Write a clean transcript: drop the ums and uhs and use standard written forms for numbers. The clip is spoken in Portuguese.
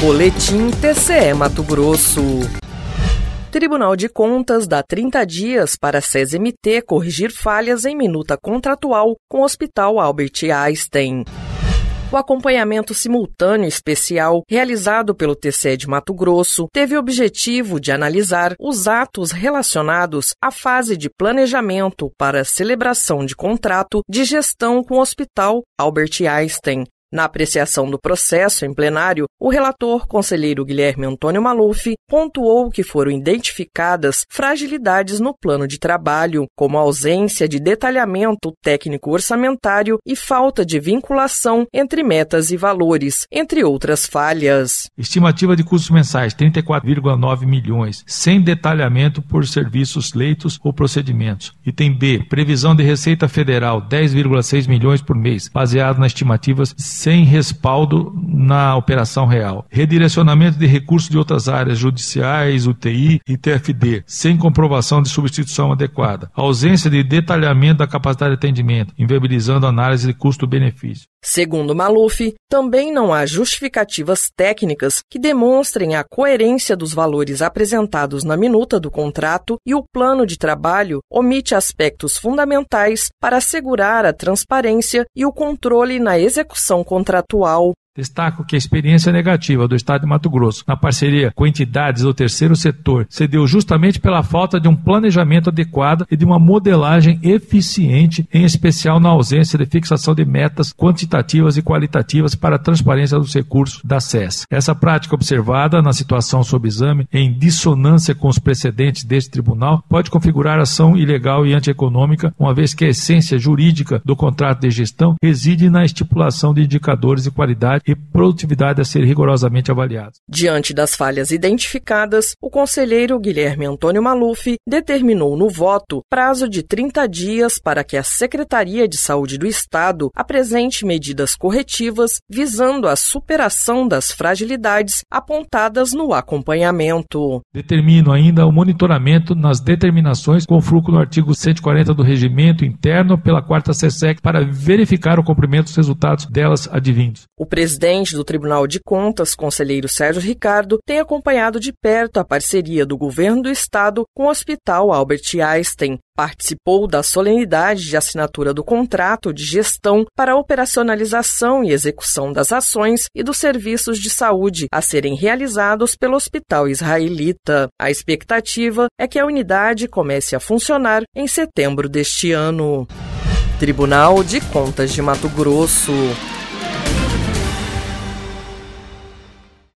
Boletim TCE Mato Grosso. Tribunal de Contas dá 30 dias para a CESMT corrigir falhas em minuta contratual com o Hospital Albert Einstein. O acompanhamento simultâneo especial realizado pelo TCE de Mato Grosso teve o objetivo de analisar os atos relacionados à fase de planejamento para a celebração de contrato de gestão com o Hospital Albert Einstein. Na apreciação do processo em plenário, o relator, conselheiro Guilherme Antônio Maluf, pontuou que foram identificadas fragilidades no plano de trabalho, como a ausência de detalhamento técnico-orçamentário e falta de vinculação entre metas e valores, entre outras falhas. Estimativa de custos mensais, 34,9 milhões, sem detalhamento por serviços, leitos ou procedimentos. Item B, previsão de Receita Federal, 10,6 milhões por mês, baseado nas estimativas sem respaldo na operação real. Redirecionamento de recursos de outras áreas judiciais, UTI e TFD, sem comprovação de substituição adequada. Ausência de detalhamento da capacidade de atendimento, inviabilizando a análise de custo-benefício. Segundo Maluf, também não há justificativas técnicas que demonstrem a coerência dos valores apresentados na minuta do contrato e o plano de trabalho omite aspectos fundamentais para assegurar a transparência e o controle na execução contratual. Destaco que a experiência negativa do Estado de Mato Grosso, na parceria com entidades do terceiro setor, se deu justamente pela falta de um planejamento adequado e de uma modelagem eficiente, em especial na ausência de fixação de metas quantitativas e qualitativas para a transparência dos recursos da SES. Essa prática observada na situação sob exame, em dissonância com os precedentes deste tribunal, pode configurar ação ilegal e antieconômica, uma vez que a essência jurídica do contrato de gestão reside na estipulação de indicadores de qualidade e produtividade a ser rigorosamente avaliados. Diante das falhas identificadas, o conselheiro Guilherme Antônio Maluf determinou no voto prazo de 30 dias para que a Secretaria de Saúde do Estado apresente medidas corretivas visando a superação das fragilidades apontadas no acompanhamento. Determino ainda o monitoramento nas determinações com fruto no artigo 140 do Regimento Interno pela 4ª SESEC para verificar o cumprimento dos resultados delas advindos. O presidente do Tribunal de Contas, conselheiro Sérgio Ricardo, tem acompanhado de perto a parceria do governo do estado com o Hospital Albert Einstein. Participou da solenidade de assinatura do contrato de gestão para a operacionalização e execução das ações e dos serviços de saúde a serem realizados pelo Hospital Israelita. A expectativa é que a unidade comece a funcionar em setembro deste ano. Tribunal de Contas de Mato Grosso.